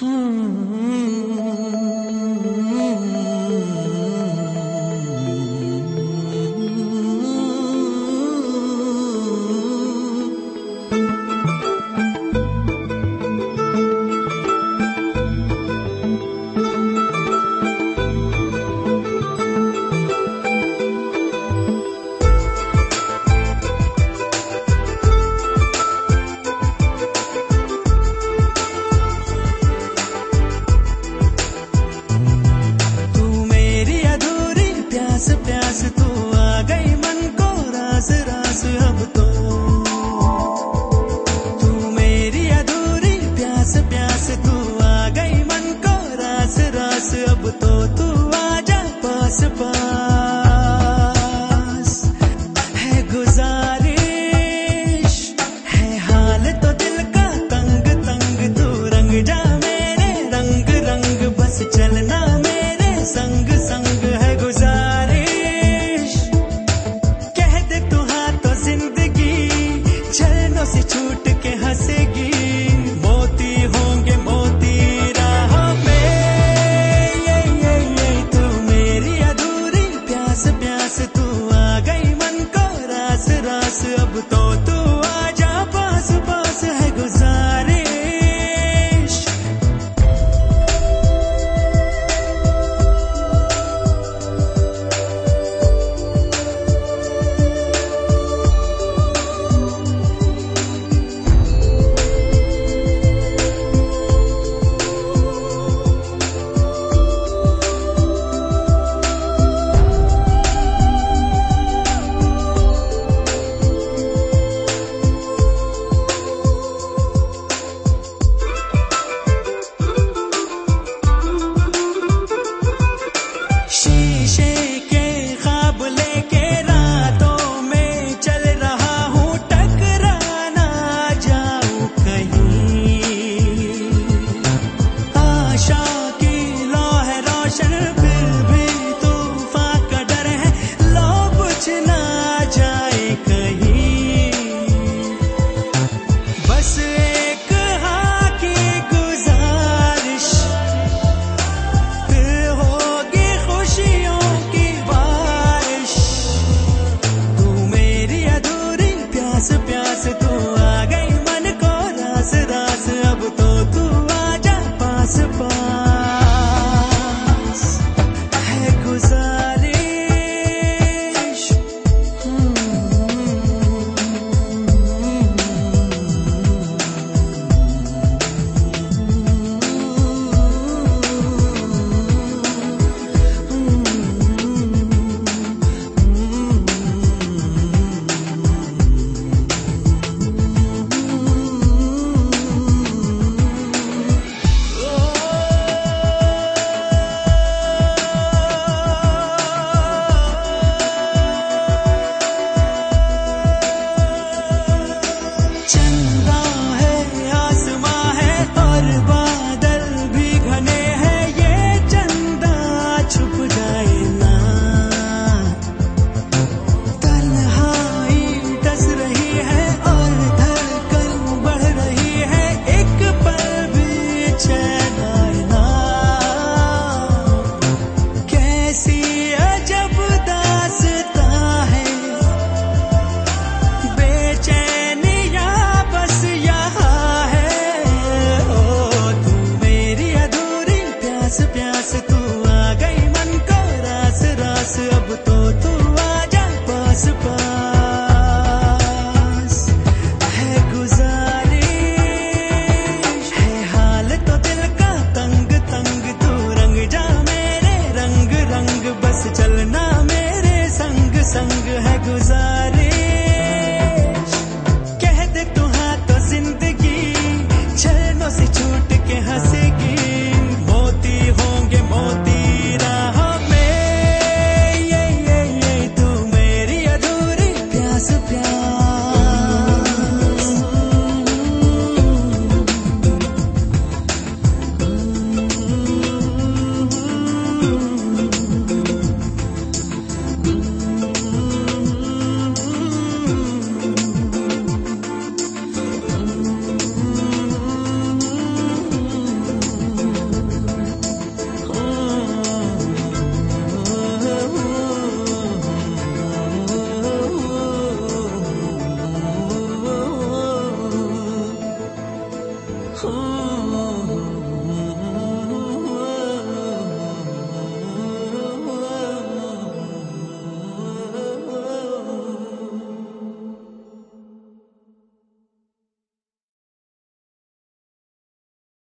प्यास तू आ गई मन को रास रास अब तो तू मेरी अधूरी प्यास प्यास तू आ गई मन को रास रास अब तो तू आजा पास पास है गुजारिश है हाल तो दिल का तंग तंग तू रंग जा मेरे रंग रंग बस चलना मेरे संग संग है से छूट के हंसेगी मोती होंगे मोती राहों पे ये तू मेरी अधूरी प्यास प्यास तू आ गई मन को रास रास अब तो तू आजा पास पास है गुजारिश। शीशे के ख्वाब लेके रातों में चल रहा हूँ टकराना जाऊँ कहीं आशा की लौ है रोशन फिर भी तूफान का डर है लो कुछ ना जाए कहीं बस एक हाँ की गुजारिश प्यास तू आ गई मन को रास रास अब तो तू आजा पास पास।